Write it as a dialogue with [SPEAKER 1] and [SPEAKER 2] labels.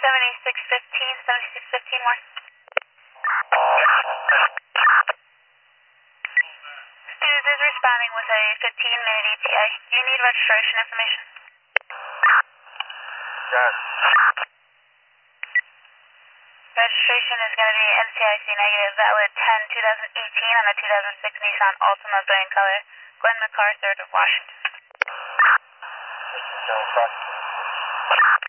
[SPEAKER 1] 7615 more. Student is responding with a 15-minute ETA. Do you need registration information?
[SPEAKER 2] Yes.
[SPEAKER 1] Registration is going to be NCIC negative, valid 10-2018 on a 2006 Nissan Altima gray in color. Glenn MacArthur of Washington.
[SPEAKER 2] This is Joe Fox.